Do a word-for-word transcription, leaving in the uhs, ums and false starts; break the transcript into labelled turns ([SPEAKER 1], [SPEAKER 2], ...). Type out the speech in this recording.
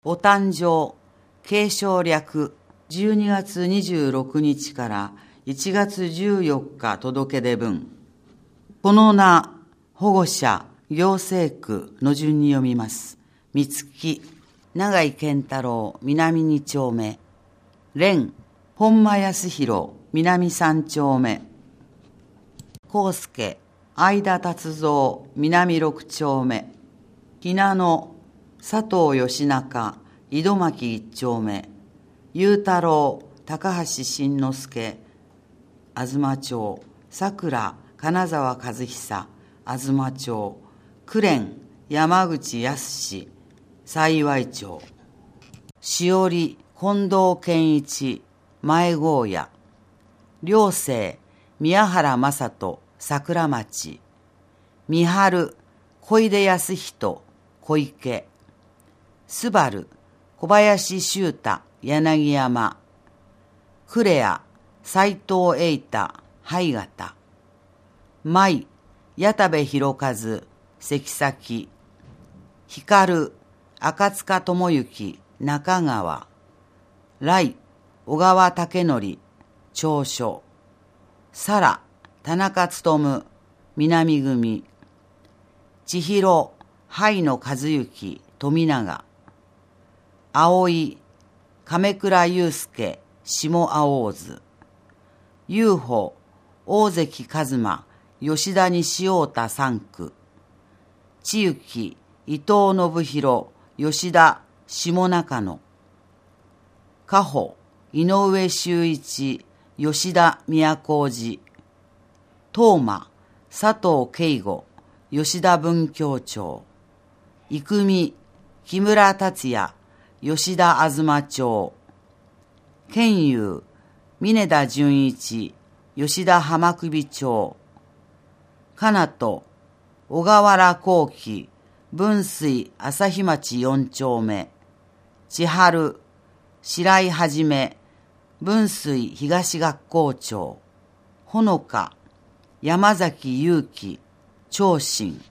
[SPEAKER 1] お誕生、継承略、じゅうにがつにじゅうろくにちからいちがつじゅうよっか届け出分。この名、保護者、行政区の順に読みます。三月、永井健太郎、南に丁目。蓮、本間康弘、南三丁目。康介、相田達三、南六丁目。ひなの、佐藤義中、井戸巻一丁目。雄太郎、高橋慎之介、東町。桜、金沢和久、東町。紅蓮、山口康、幸町。しおり、近藤健一、前郷屋。良生、宮原正人、桜町。三春、小出康人、小池。すばる、小林修太、柳山。クレア、斎藤栄太、灰形。舞、矢田部博一、関崎。光、赤塚智之、中川。来、小川武則、長所。さら、田中勉、南組。千尋、灰野和幸、富永。葵、亀倉祐介、下青津。雄歩、大関一馬、吉田西太田三区。千幸、伊藤信弘、吉田下中野。加穂、井上修一、吉田都路。東馬、佐藤慶吾、吉田文教町。生見、木村達也、吉田東町。賢雄、峰田純一、吉田浜首町。かなと、小河原幸喜、分水朝日町四丁目。千春、白井はじめ、分水東学校長。ほのか、山崎祐樹、長新。